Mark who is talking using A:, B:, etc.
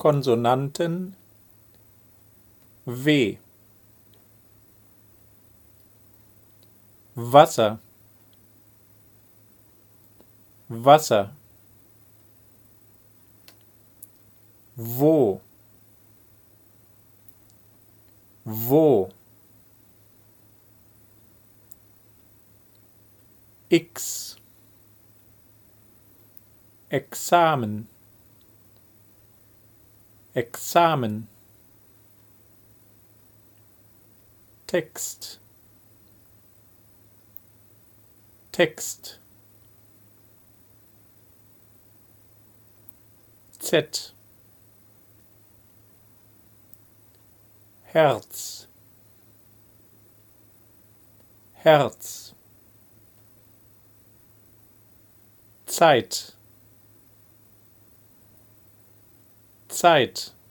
A: Konsonanten W. Wasser, Wasser. Wo, wo. X, Examen, Examen. Text, Text. Z, Herz, Herz. Zeit, Zeit.